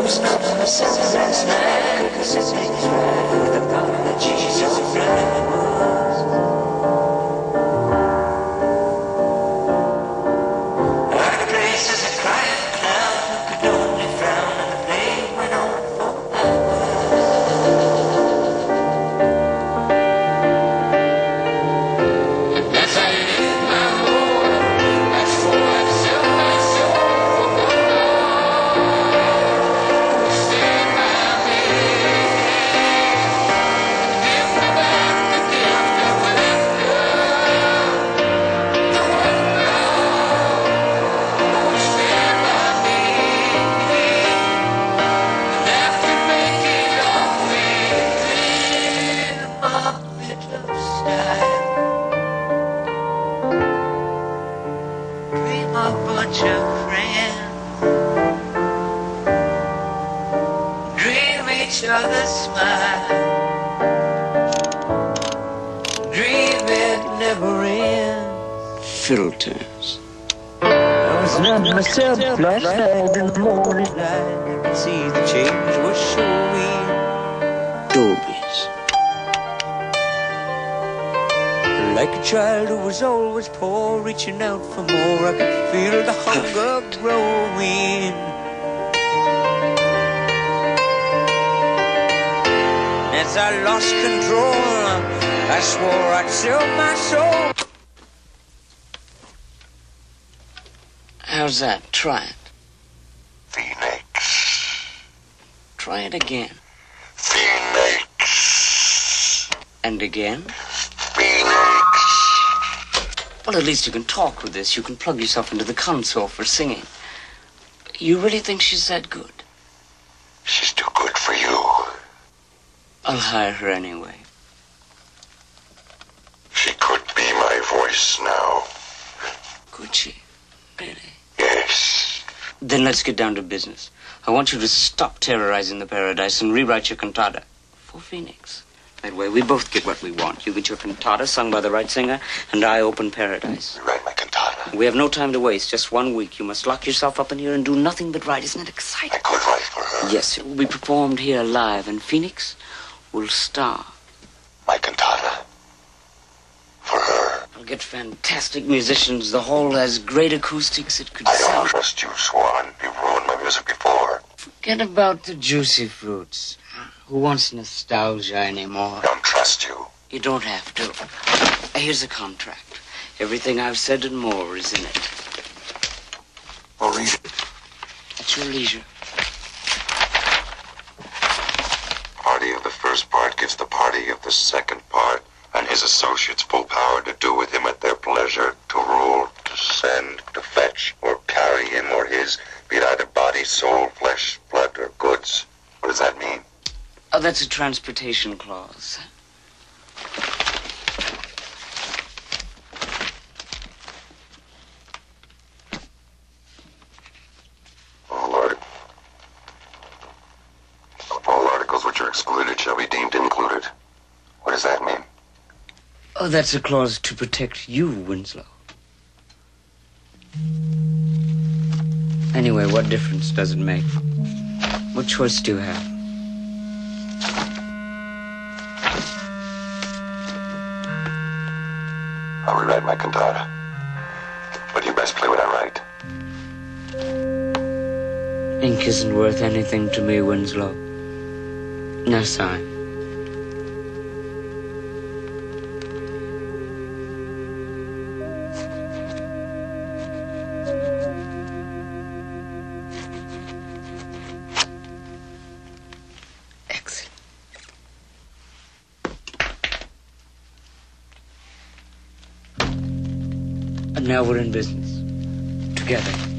It's not a senseless man, 'cause his name's right with apologies of flowers. Our place is a crying clown who could only frown, and the play went on for hours. As I live my role, I swore I'd sell my soul for one who stayed by me. Give me back the gift of laughter. The one who stayed by me. And after making love we dream of middle style. Dream a bunch of friends. Dream each other's smile. Dream it never ends. Filters. I was not myself last night in the morning light. I could see the change was showing. Dolby's. Like a child who was always poor, reaching out for more, I could feel the hunger growing. As I lost control, I swore I'd sell my soul. How's that? Try it. Phoenix. Try it again. Phoenix. And again. Phoenix. Well, at least you can talk with this. You can plug yourself into the console for singing. You really think she's that good? She's too good for you. I'll hire her anyway. She could be my voice now. Could she? Really? Yes. Then let's get down to business. I want you to stop terrorizing the paradise and rewrite your cantata for Phoenix. That way we both get what we want. You get your cantata sung by the right singer, and I open paradise. Rewrite my cantata. We have no time to waste. Just 1 week. You must lock yourself up in here and do nothing but write. Isn't it exciting? I could write for her. Yes, it will be performed here live, and Phoenix will star. My cantata. For her. I'll get fantastic musicians. The hall has great acoustics. It could I don't sound... trust you, Swan. You've ruined my music before. Forget about the juicy fruits. Who wants nostalgia anymore? I don't trust you. You don't have to. Here's a contract. Everything I've said and more is in it. I'll read it. At your leisure. Party of the first part gives the party of the second part and his associates full power to do with him at their pleasure, to rule, to send, to fetch, or carry him or his, be it either body, soul, flesh, blood, or goods. What does that mean? Oh, that's a transportation clause. All articles which are excluded shall be deemed included. What does that mean? Oh, that's a clause to protect you, Winslow. Anyway, what difference does it make? What choice do you have? I'll rewrite my cantata. But you best play what I write. Ink isn't worth anything to me, Winslow. Now sign. Excellent. And now we're in business. Together.